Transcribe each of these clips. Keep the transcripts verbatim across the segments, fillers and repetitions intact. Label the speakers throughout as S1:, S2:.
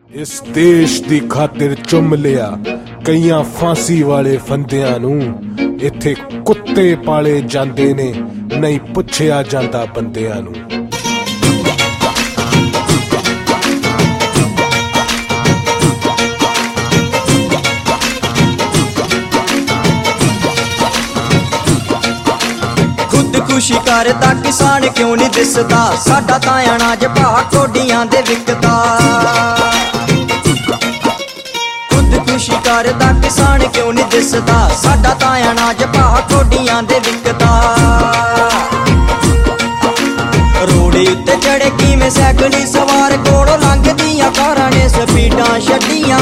S1: इस देश दी खातिर चुम लिया कईयां फांसी वाले फंदियां नूं। इत्थे कुत्ते पाले जांदे ने, नहीं पुछया जांदा बंदियां नूं।
S2: खुदकुशी करदा किसान क्यों नहीं दिसदा, साडा तां अनाज भाऽ कोडियां दे विकदा। खुदकुशी करदा किसान क्यों नहीं दिसदा, साडा तां अनाज भाऽ कोडियां दे विकदा। रोड़े उत्ते चढ़े किवें सैकली सवार कोलों लंघदियां कारां ने स्पीडां छड्डियां।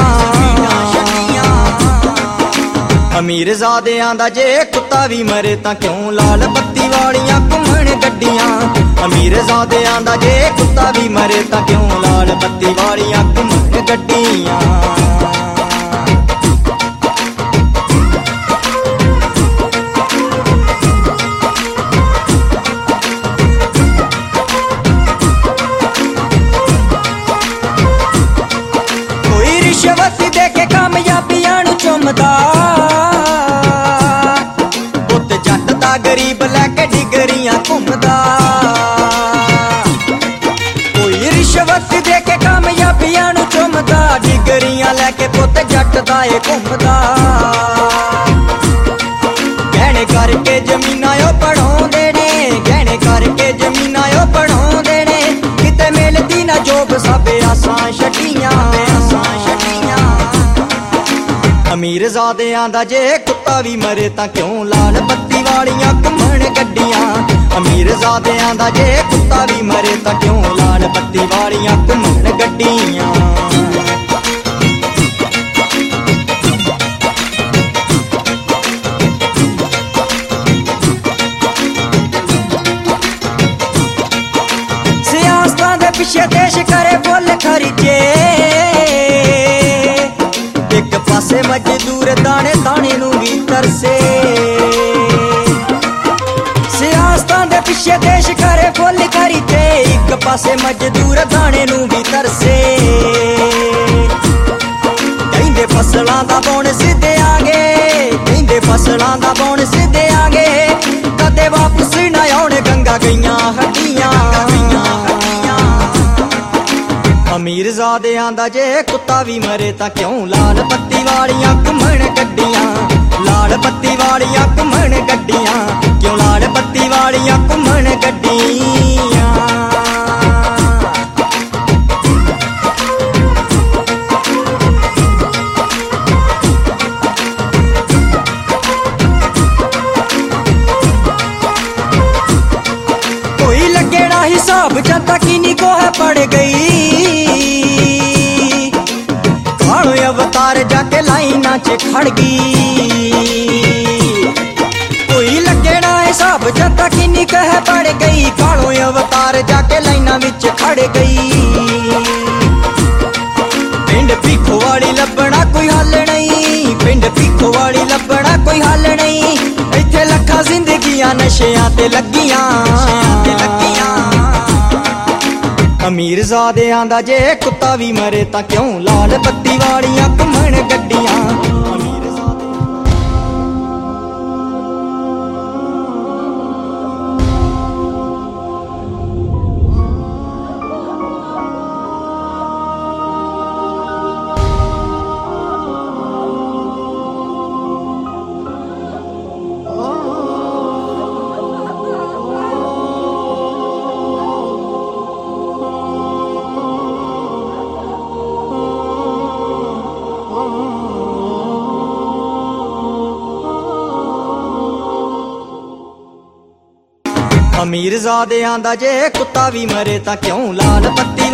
S2: अमीर ज़ादियां दा जे कुत्ता भी मरे तां क्यों लाल बत्ती वालियां घुम्मण गड्डियां। अमीर ज़ादियां दा जे कुत्ता भी मरे तां क्यों लाल बत्ती वालियां घुम्मण गड्डियां। कोई रिश्वत दे के कामयाबियां नूं चुमदा, गरीब लैके डिगरियां घुमदा। कोई रिश्वत दे के कामयाबियां नूं चुमदा, डिगरियां लैके पुत जट दा ए घुमदा। गहने करके जमीनां ओ पढ़ाउंदे ने, गहने करके जमीनां ओ पढ़ाउंदे ने। किते मिलदी ना जोब सबे आसां छड्डियां, आसां छड्डियां। अमीर ज़ादियां दा जे कुत्ता भी मरे तां क्यों लाल बत्ती वालियां घुम्मण गड्डियां। अमीर ज़ादियां दा जे कुत्ता भी मरे तां क्यों लाल बत्ती वालियां घुम्मण गड्डियां। सियासतां दे पिछे देश करे फुल खरीजे, एक पासे मजदूर दाने दाने नूं भी तरसे। सियासतां दे पिछे देश करे फुल खरीदे, एक पासे मजदूर दाने नूं भी तरसे। कहिंदे फसलां दा बोनस देआंगे, कहिंदे फसलां दा बोनस देआंगे। कदे वापस ना आउण गंगा गईयां हड्डियां। अमीर ज़ादियां दा जे कुत्ता भी मरे तां क्यों लाल बत्ती वालियां घुम्मण गड्डियां। लाल बत्ती वालियां घुम्मण गड्डियां, क्यों लाल बत्ती वालियां घुम्मण गड्डियां। कोई लगे ना हिसाब जनता किन्नी को है पड़ गई, अवतार जाके लाइना च खड़ गई। कोई लगे ना हिसाब जनता किन्नी कह पड़ गई, कालों अवतार जाके लाइना विच खड़ गई। पिंड भीखो वाली लभना कोई हल नहीं, पिंड भीखो वाली लभना कोई हल नहीं। इत्थे लखां जिंदगियां नशियां ते लगियां, ते लगियां। अमीर ज़ादियां दा जे कुत्ता भी मरे तां क्यों लाल बत्ती वालियां घुम्मण गड्डियां। अमीर ज़ादियां दा जे कुत्ता भी मरे तां क्यों लाल बत्ती